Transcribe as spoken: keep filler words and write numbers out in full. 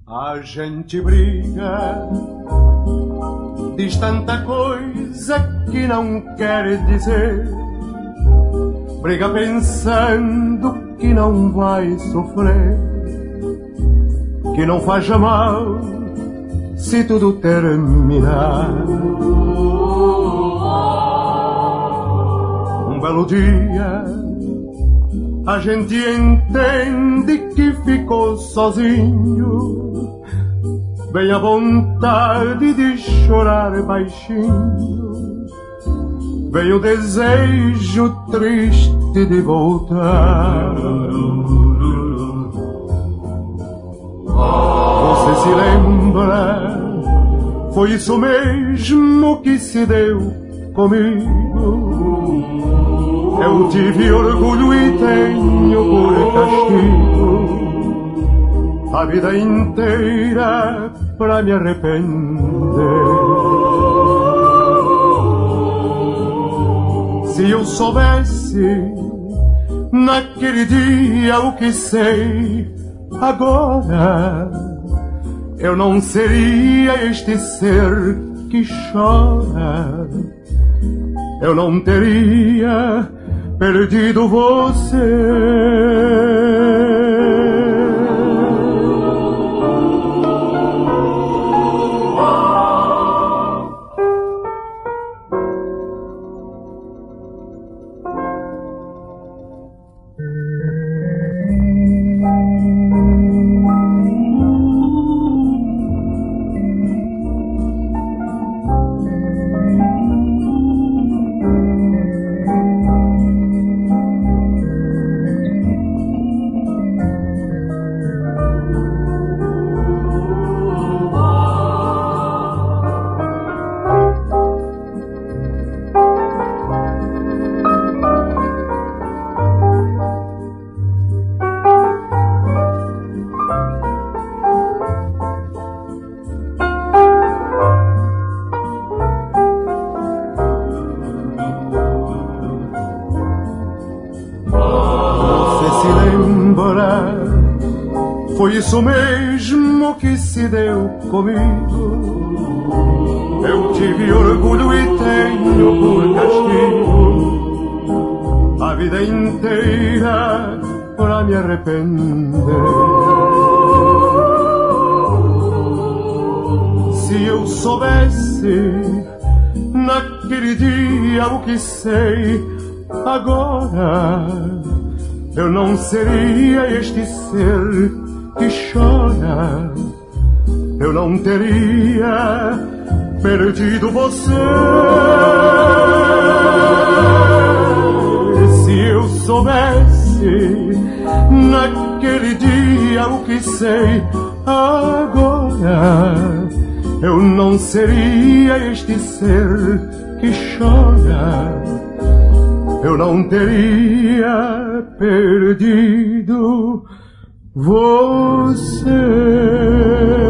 A gente briga, diz tanta coisa que não quer dizer. Briga pensando que não vai sofrer, que não faz mal se tudo terminar. Um belo dia a gente entende que ficou sozinho, bem à vontade de chorar baixinho, vem o desejo triste de voltar. Você se lembra? Foi isso mesmo que se deu comigo. Eu tive orgulho e tenho por castigo a vida inteira pra me arrepender. Se eu soubesse naquele dia o que sei agora, eu não seria este ser que chora. Eu não teria perdido você. Foi isso mesmo que se deu comigo. Eu tive orgulho e tenho por castigo a vida inteira pra me arrepender. Se eu soubesse naquele dia o que sei agora, eu não seria este ser que chora. Eu não teria perdido você. Se eu soubesse naquele dia o que sei agora, eu não seria este ser que chora. Eu não teria perdido você.